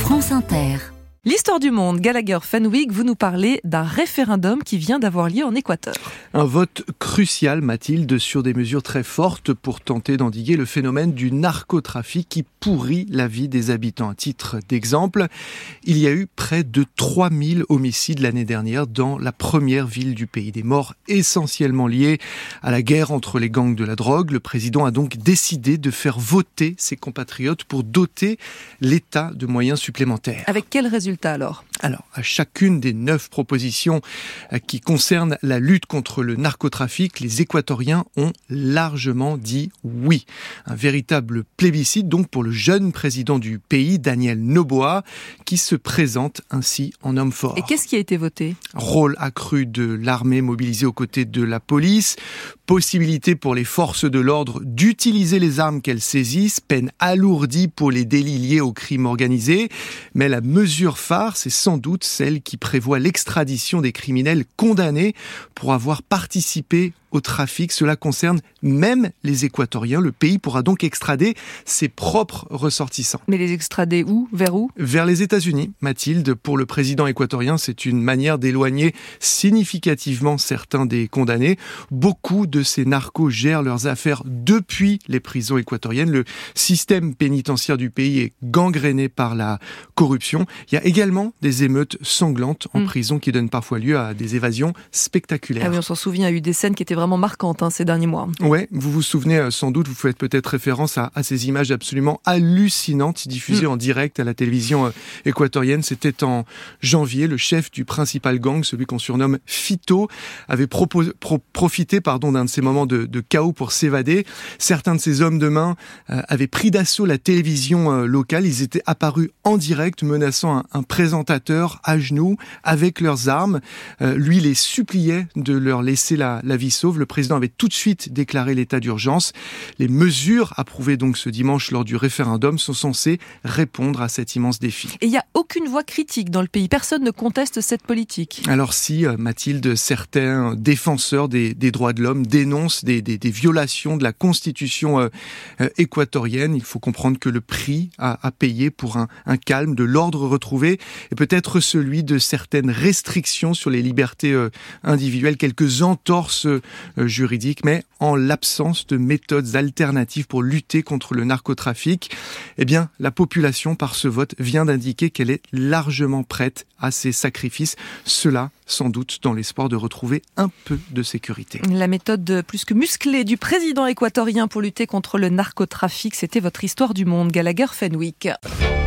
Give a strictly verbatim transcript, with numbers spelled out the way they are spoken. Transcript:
France Inter. L'histoire du monde, Gallagher Fenwick, vous nous parlez d'un référendum qui vient d'avoir lieu en Équateur. Un vote crucial, Mathilde, sur des mesures très fortes pour tenter d'endiguer le phénomène du narcotrafic qui pourrit la vie des habitants. À titre d'exemple, il y a eu près de trois mille homicides l'année dernière dans la première ville du pays. Des morts essentiellement liées à la guerre entre les gangs de la drogue. Le président a donc décidé de faire voter ses compatriotes pour doter l'État de moyens supplémentaires. Avec quel résultat alors ? Alors, à chacune des neuf propositions qui concernent la lutte contre le narcotrafic, les Équatoriens ont largement dit oui. Un véritable plébiscite donc pour le jeune président du pays, Daniel Noboa, qui se présente ainsi en homme fort. Et qu'est-ce qui a été voté ? Rôle accru de l'armée mobilisée aux côtés de la police, possibilité pour les forces de l'ordre d'utiliser les armes qu'elles saisissent, peine alourdie pour les délits liés au crime organisé. Mais la mesure phare, c'est sans doute celle qui prévoit l'extradition des criminels condamnés pour avoir participé au trafic. Cela concerne même les Équatoriens. Le pays pourra donc extrader ses propres ressortissants. Mais les extrader où ? Vers où ? Vers les États-Unis, Mathilde. Pour le président équatorien, c'est une manière d'éloigner significativement certains des condamnés. Beaucoup de ces narcos gèrent leurs affaires depuis les prisons équatoriennes. Le système pénitentiaire du pays est gangréné par la corruption. Il y a également des émeutes sanglantes en mmh. prison qui donnent parfois lieu à des évasions spectaculaires. Ah oui, on s'en souvient, il y a eu des scènes qui étaient vraiment marquante hein, ces derniers mois. Ouais, vous vous souvenez euh, sans doute, vous faites peut-être référence à, à ces images absolument hallucinantes diffusées mmh. en direct à la télévision euh, équatorienne. C'était en janvier. Le chef du principal gang, celui qu'on surnomme Fito, avait propos, pro, profité pardon, d'un de ces moments de, de chaos pour s'évader. Certains de ces hommes de main euh, avaient pris d'assaut la télévision euh, locale. Ils étaient apparus en direct, menaçant un, un présentateur à genoux avec leurs armes. Euh, lui les suppliait de leur laisser la, la vie sauve. Le président avait tout de suite déclaré l'état d'urgence. Les mesures approuvées donc ce dimanche lors du référendum sont censées répondre à cet immense défi. Et il n'y a aucune voix critique dans le pays. Personne ne conteste cette politique. Alors si, Mathilde, certains défenseurs des, des droits de l'homme dénoncent des, des, des violations de la constitution euh, euh, équatorienne, il faut comprendre que le prix à, à payer pour un, un calme, de l'ordre retrouvé, est peut-être celui de certaines restrictions sur les libertés euh, individuelles, quelques entorses euh, juridique, mais en l'absence de méthodes alternatives pour lutter contre le narcotrafic, eh bien, la population, par ce vote, vient d'indiquer qu'elle est largement prête à ces sacrifices. Cela, sans doute, dans l'espoir de retrouver un peu de sécurité. La méthode plus que musclée du président équatorien pour lutter contre le narcotrafic, c'était votre histoire du monde, Gallagher Fenwick.